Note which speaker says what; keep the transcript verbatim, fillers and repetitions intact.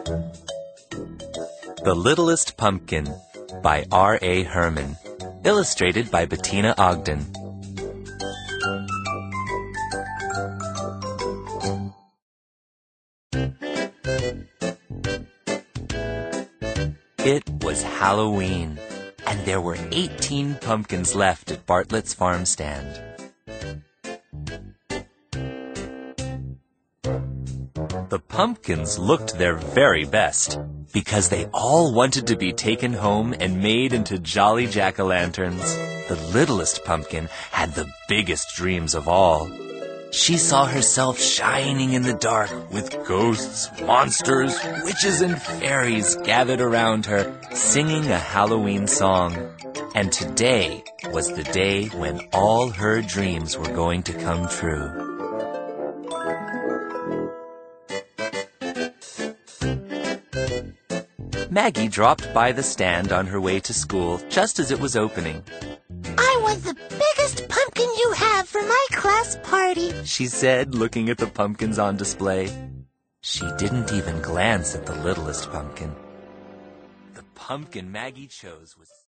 Speaker 1: The Littlest Pumpkin by R A Herman. Illustrated by Bettina Ogden. It was Halloween, and there were eighteen pumpkins left at Bartlett's farm stand. The pumpkins looked their very best, because they all wanted to be taken home and made into jolly jack-o'-lanterns. The littlest pumpkin had the biggest dreams of all. She saw herself shining in the dark with ghosts, monsters, witches, and fairies gathered around her, singing a Halloween song. And today was the day when all her dreams were going to come true. Maggie dropped by the stand on her way to school just as it was opening.
Speaker 2: "I want the biggest pumpkin you have for my class party,"
Speaker 1: she said, looking at the pumpkins on display. She didn't even glance at the littlest pumpkin. The pumpkin Maggie chose was